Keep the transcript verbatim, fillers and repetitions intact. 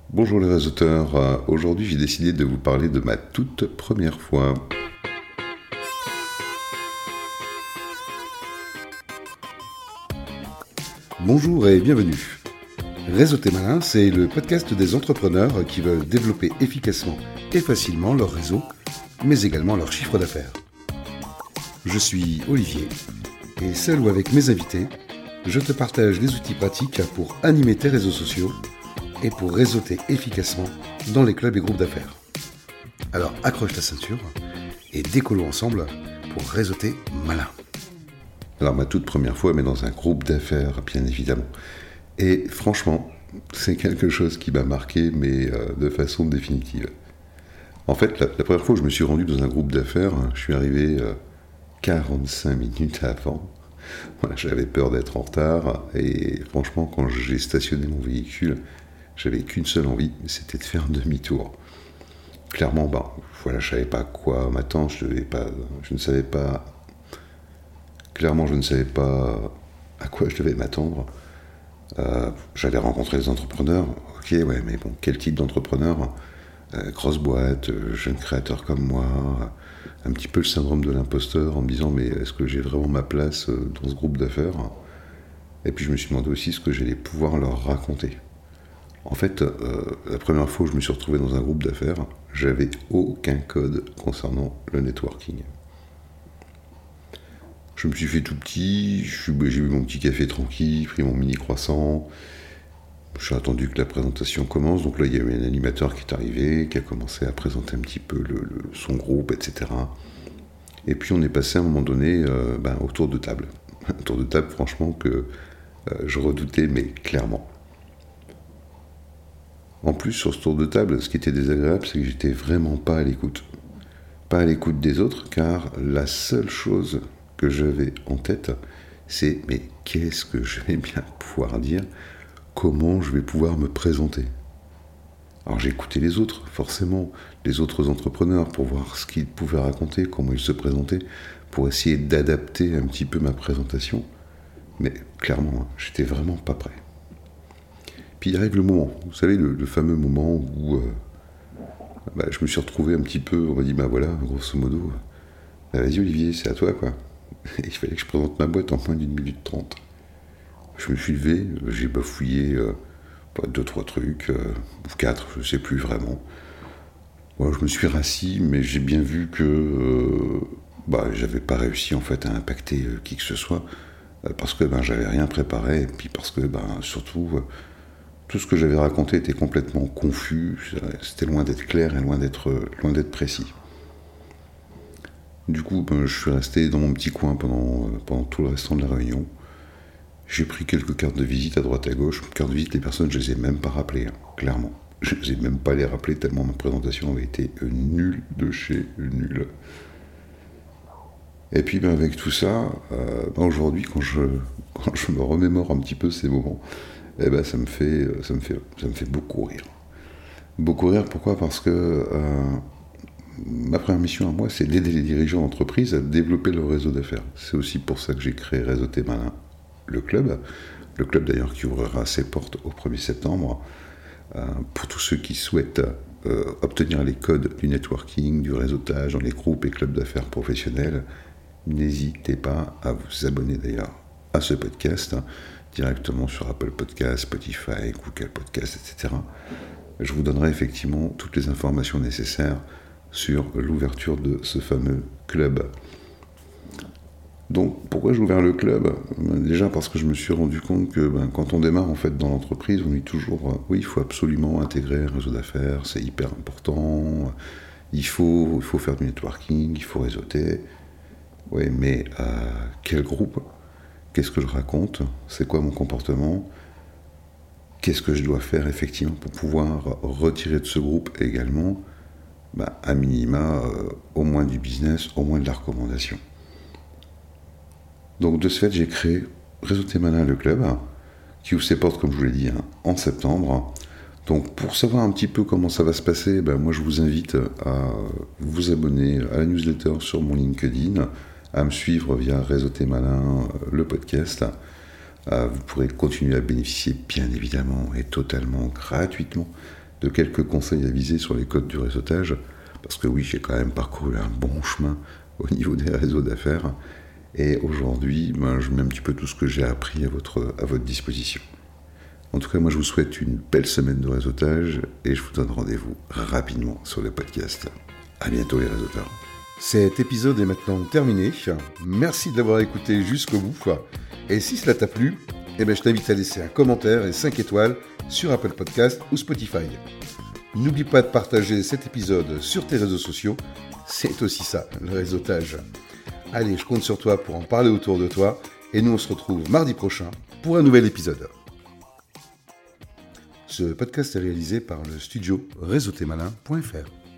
Bonjour les réseauteurs, Euh, aujourd'hui j'ai décidé de vous parler de ma toute première fois. Bonjour et bienvenue. Réseauter malin, c'est le podcast des entrepreneurs qui veulent développer efficacement et facilement leur réseau, mais également leur chiffre d'affaires. Je suis Olivier, et seul ou avec mes invités, je te partage les outils pratiques pour animer tes réseaux sociaux et pour réseauter efficacement dans les clubs et groupes d'affaires. Alors accroche ta ceinture et décollons ensemble pour réseauter malin. Alors ma toute première fois, mais dans un groupe d'affaires, bien évidemment. Et franchement, c'est quelque chose qui m'a marqué, mais euh, de façon définitive. En fait, la, la première fois où je me suis rendu dans un groupe d'affaires, je suis arrivé euh, quarante-cinq minutes avant. Voilà, j'avais peur d'être en retard, et franchement, quand j'ai stationné mon véhicule, j'avais qu'une seule envie, c'était de faire demi-tour. Clairement, bah, voilà, je savais pas quoi m'attendre, je devais pas, je ne savais pas, clairement, je ne savais pas à quoi je devais m'attendre. Euh, j'allais rencontrer des entrepreneurs, ok, ouais, mais bon, quel type d'entrepreneur euh, Grosse boîte, euh, jeune créateur comme moi, euh, un petit peu le syndrome de l'imposteur en me disant, mais est-ce que j'ai vraiment ma place euh, dans ce groupe d'affaires? Et puis je me suis demandé aussi ce que j'allais pouvoir leur raconter. En fait, euh, la première fois où je me suis retrouvé dans un groupe d'affaires, j'avais aucun code concernant le networking. Je me suis fait tout petit, j'ai bu mon petit café tranquille, pris mon mini croissant, j'ai attendu que la présentation commence, donc là il y a eu un animateur qui est arrivé, qui a commencé à présenter un petit peu le, le, son groupe, et cetera. Et puis on est passé à un moment donné euh, ben, au tour de table. Un tour de table franchement que euh, je redoutais, mais clairement. En plus, sur ce tour de table, ce qui était désagréable, c'est que j'étais vraiment pas à l'écoute. Pas à l'écoute des autres, car la seule chose que j'avais en tête, c'est mais qu'est-ce que je vais bien pouvoir dire, comment je vais pouvoir me présenter. Alors j'ai écouté les autres, forcément, les autres entrepreneurs, pour voir ce qu'ils pouvaient raconter, comment ils se présentaient, pour essayer d'adapter un petit peu ma présentation. Mais clairement, j'étais vraiment pas prêt. Puis il arrive le moment, vous savez, le, le fameux moment où euh, bah, je me suis retrouvé un petit peu, on m'a dit, bah voilà, grosso modo, bah, vas-y Olivier, c'est à toi quoi. Et il fallait que je présente ma boîte en moins d'une minute trente. Je me suis levé, j'ai bafouillé euh, deux, trois trucs, euh, ou quatre, je sais plus vraiment. Bon, je me suis rassis, mais j'ai bien vu que euh, bah, j'avais pas réussi en fait à impacter euh, qui que ce soit, euh, parce que ben, j'avais rien préparé, et puis parce que ben, surtout... Euh, tout ce que j'avais raconté était complètement confus, c'était loin d'être clair et loin d'être, loin d'être précis. Du coup, ben, je suis resté dans mon petit coin pendant, pendant tout le restant de la réunion. J'ai pris quelques cartes de visite à droite à gauche. Cartes de visite, les personnes, je ne les ai même pas rappelées, hein, clairement. Je ne les ai même pas les rappeler tellement ma présentation avait été nulle de chez nulle. Et puis ben, avec tout ça, euh, ben, aujourd'hui, quand je, quand je me remémore un petit peu ces moments, eh ben, ça me fait, ça me fait, ça me fait beaucoup rire. Beaucoup rire, pourquoi ? Parce que euh, ma première mission à moi, c'est d'aider les dirigeants d'entreprise à développer leur réseau d'affaires. C'est aussi pour ça que j'ai créé Réseauter malin, le club. Le club d'ailleurs qui ouvrira ses portes au premier septembre euh, pour tous ceux qui souhaitent euh, obtenir les codes du networking, du réseautage dans les groupes et clubs d'affaires professionnels. N'hésitez pas à vous abonner d'ailleurs à ce podcast, hein, directement sur Apple Podcasts, Spotify, Google Podcasts, et cetera. Je vous donnerai effectivement toutes les informations nécessaires sur l'ouverture de ce fameux club. Donc, pourquoi j'ai ouvert le club ? Déjà parce que je me suis rendu compte que ben, quand on démarre en fait dans l'entreprise, on dit toujours euh, oui, il faut absolument intégrer un réseau d'affaires, c'est hyper important, il faut, il faut faire du networking, il faut réseauter. Oui, mais euh, quel groupe ? Qu'est-ce que je raconte ? C'est quoi mon comportement ? Qu'est-ce que je dois faire effectivement pour pouvoir retirer de ce groupe également, bah, à minima, euh, au moins du business, au moins de la recommandation. Donc de ce fait, j'ai créé Réseauter malin le club, qui ouvre ses portes, comme je vous l'ai dit, hein, en septembre. Donc pour savoir un petit peu comment ça va se passer, bah, moi je vous invite à vous abonner à la newsletter sur mon LinkedIn, à me suivre via Réseauter malin, le podcast. Vous pourrez continuer à bénéficier, bien évidemment, et totalement gratuitement, de quelques conseils avisés sur les codes du réseautage, parce que oui, j'ai quand même parcouru un bon chemin au niveau des réseaux d'affaires, et aujourd'hui, ben, je mets un petit peu tout ce que j'ai appris à votre, à votre disposition. En tout cas, moi je vous souhaite une belle semaine de réseautage, et je vous donne rendez-vous rapidement sur le podcast. À bientôt les réseauteurs. Cet épisode est maintenant terminé. Merci de l'avoir écouté jusqu'au bout. Et si cela t'a plu, eh ben, je t'invite à laisser un commentaire et cinq étoiles sur Apple Podcast ou Spotify. N'oublie pas de partager cet épisode sur tes réseaux sociaux. C'est aussi ça, le réseautage. Allez, je compte sur toi pour en parler autour de toi. Et nous, on se retrouve mardi prochain pour un nouvel épisode. Ce podcast est réalisé par le studio réseautémalin point f r.